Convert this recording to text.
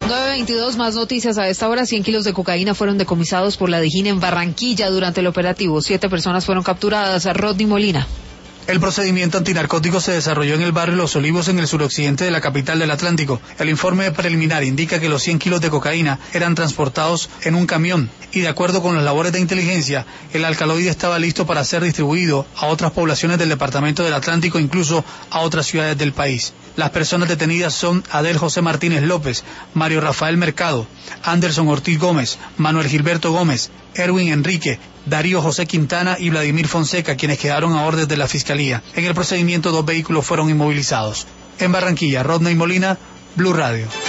9:22, más noticias a esta hora. 100 kilos de cocaína fueron decomisados por la DIJÍN en Barranquilla durante el operativo. 7 personas fueron capturadas. Rodney Molina. El procedimiento antinarcótico se desarrolló en el barrio Los Olivos, en el suroccidente de la capital del Atlántico. El informe preliminar indica que los 100 kilos de cocaína eran transportados en un camión y, de acuerdo con las labores de inteligencia, el alcaloide estaba listo para ser distribuido a otras poblaciones del departamento del Atlántico, incluso a otras ciudades del país. Las personas detenidas son Adel José Martínez López, Mario Rafael Mercado, Anderson Ortiz Gómez, Manuel Gilberto Gómez, Erwin Enrique, Darío José Quintana y Vladimir Fonseca, quienes quedaron a orden de la Fiscalía. En el procedimiento, 2 vehículos fueron inmovilizados. En Barranquilla, Rodney Molina, Blue Radio.